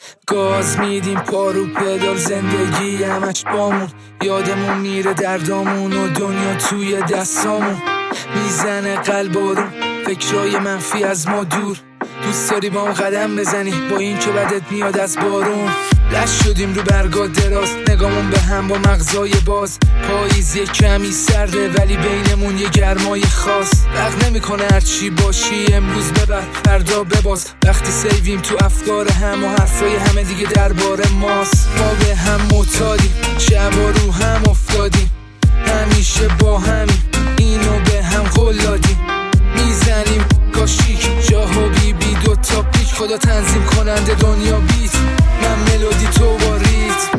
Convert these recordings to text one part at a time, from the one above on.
گاز میدیم پارو پدال، زندگی همش بامون، یادمون میره دردامون و دنیا توی دستامون. میزنه قلب آروم، فکرای منفی از ما دور. دوست داری با هم قدم بزنی با این که بدت میاد از بارون. لش شدیم رو برگا دراز، نگامون به هم با مغزای باز. پاییز یه کمی سرده ولی بینمون یه گرمای خاص. فرق نمیکنه هرچی باشی، امروز ببر فردا بباز. وقتی سیویم تو افکار هم و حرفای همه دیگه درباره ماست. ما به هم معتادیم، شبا رو هم افتادیم، همیشه با همین اینو به هم قول دادیم. میزنیم کاشیک جاها بی دوتا پیک، خدا تنظیم کننده دنیا بیت، من ملودی تو با ریت.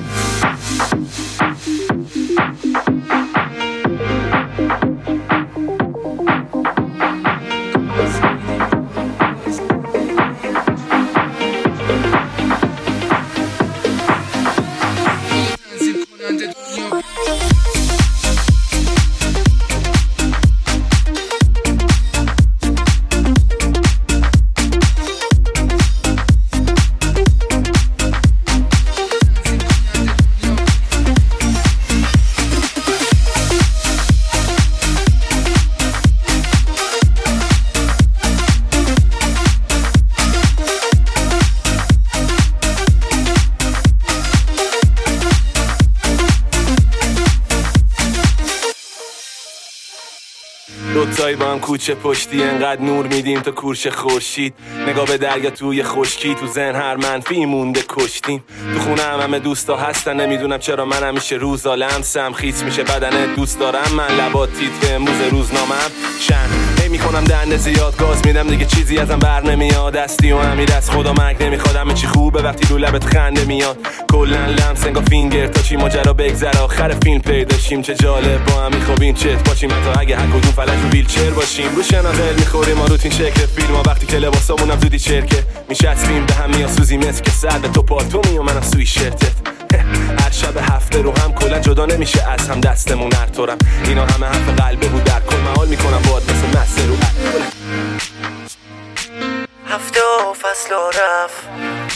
دوتایی با هم کوچه پشتی، انقدر نور میدیم تا کورش خورشید. نگاه به دریا توی خشکی، تو ذهن هر منفی مونده کشتیم. تو خونه همه دوستا هستن، نمیدونم چرا من همیشه روز لمسم خیس میشه بدنت. دوست دارم من لبات تیتر امروز روزنامه‌ام شن میکنم دنده زیاد، گاز میدم دیگه چیزی ازم بر نمیاد. دستی و امید از خدا مرگ نمیخواد، همه چی خوبه وقتی رو لبت خنده میاد. کلن لمس انگار فینگر تا چی ماجرا بگذره، آخر فیلم پیداشیم. چه جالب با هم میخوابیم چت باشیم، حتی اگه هر کدوم فلج رو ویلچر باشیم. رو شناقل میخوریم ما روتین شکل فیلم ها، وقتی که لباسامونم زودی چرکه میشستیم به هم میاسوزیم مثل که سر به تو پالتومی و منم سوی شرتت. هر شب هفته رو هم کلا جدا نمیشه از هم دستمون هر طورم. اینا همه حرف قلبه بود، در کل محال میکنم باد مثل مسته رو هفته و فصل و رفت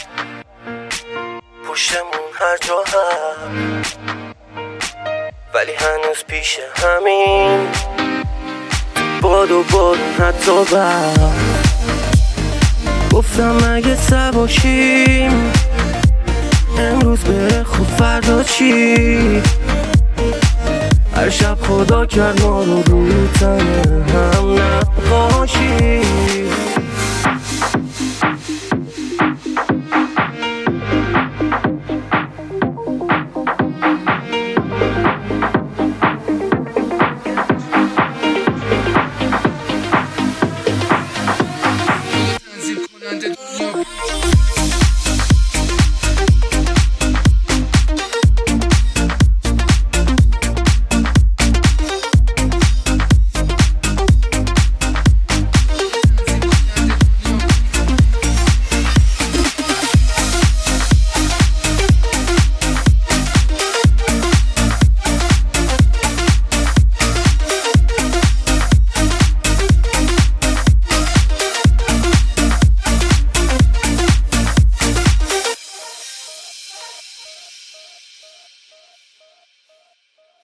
پشتمون هر جا هم، ولی هنوز پیش همین باد و بارون حتی برم. گفتم اگه سباشیم امروز بره خوب فردا چی. هر شب خدا کرد ما رو روی تنه هم نقاشی.